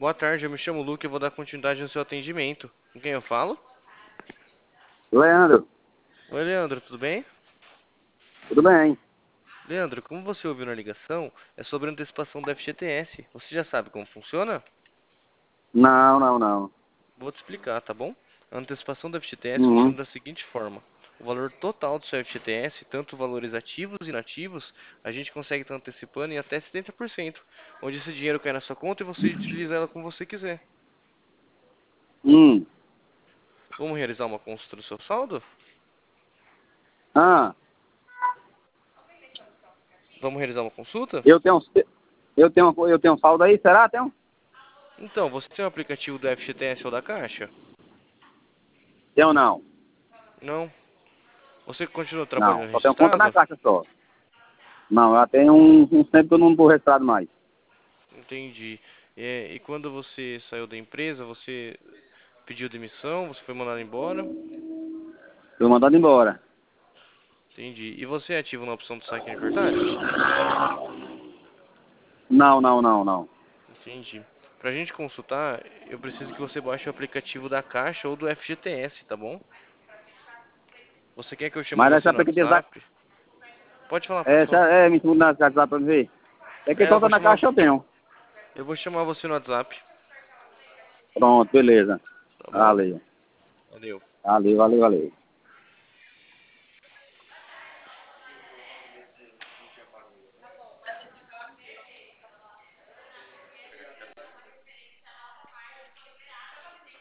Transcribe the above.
Boa tarde, eu me chamo Luke e eu vou dar continuidade no seu atendimento. Com quem eu falo? Leandro, Oi, Leandro, tudo bem? tudo bem? Leandro, como você ouviu na ligação, é sobre a antecipação do FGTS. Você já sabe como funciona? Não, não, não. Vou te explicar, tá bom? A antecipação do FGTS funciona Uhum. da seguinte forma. O valor total do seu FGTS, tanto valores ativos e inativos, a gente consegue estar antecipando em até 70%, onde esse dinheiro cai na sua conta e você utiliza ela como você quiser. Hum. Vamos realizar uma consulta do seu saldo? Ah, Vamos realizar uma consulta? eu tenho um saldo aí, será? Tem um? Então, você tem o aplicativo do FGTS ou da Caixa? Tenho não. Não. Você continua Não, trabalhando só tenho conta na registrado? caixa só. Não, eu tenho um tempo que eu não tô registrado mais. Entendi. E quando você saiu da empresa, você pediu demissão, você foi mandado embora? Fui mandado embora. Entendi. E você é ativo na opção do saque aniversário? Não, não, não, não. Entendi. Pra gente consultar, eu preciso que você baixe o aplicativo da Caixa ou do FGTS, tá bom? Você quer que eu chame Mas essa você no aplicativo da... WhatsApp? Pode falar, pode falar. Me segura na caixa lá pra ver. É que É, conta na caixa eu tenho. eu vou chamar você no WhatsApp, Pronto, beleza. tá bom? Valeu. Valeu. Valeu, valeu, valeu.